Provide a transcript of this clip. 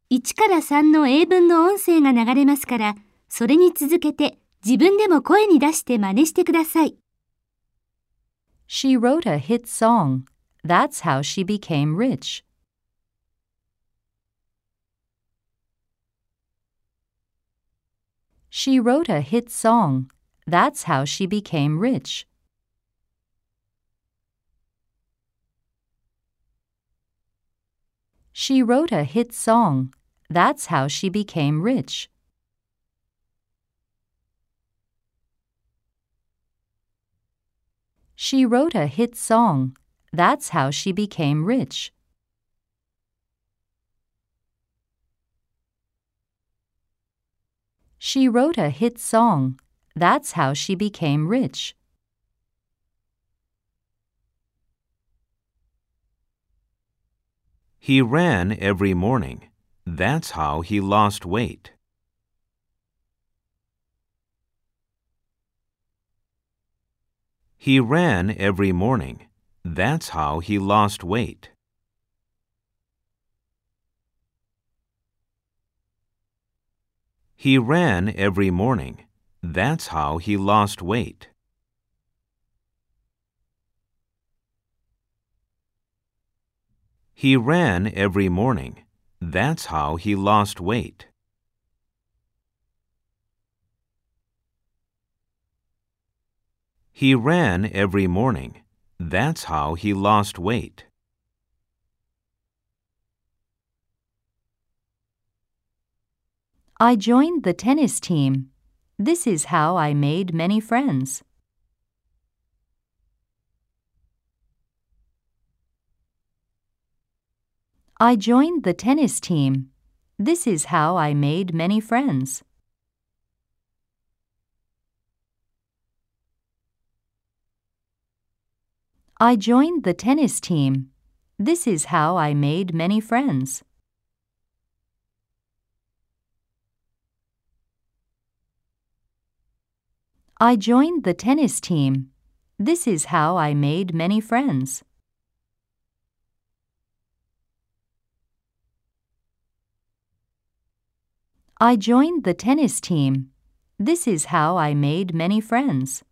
1から3の英文の音声が流れますから、それに続けて自分でも声に出して真似してください。 She wrote a hit song. That's how she became rich. She wrote a hit song. That's how she became rich. She wrote a hit song. That's how she became rich. She wrote a hit song. That's how she became rich. She wrote a hit song. That's how she became rich. He ran every morning. That's how he lost weight. He ran every morning. That's how he lost weight. He ran every morning. That's how he lost weight. He ran every morning. That's how he lost weight. He ran every morning. That's how he lost weight. I joined the tennis team. This is how I made many friends. I joined the tennis team. This is how I made many friends. I joined the tennis team. This is how I made many friends. I joined the tennis team. This is how I made many friends. I joined the tennis team. This is how I made many friends.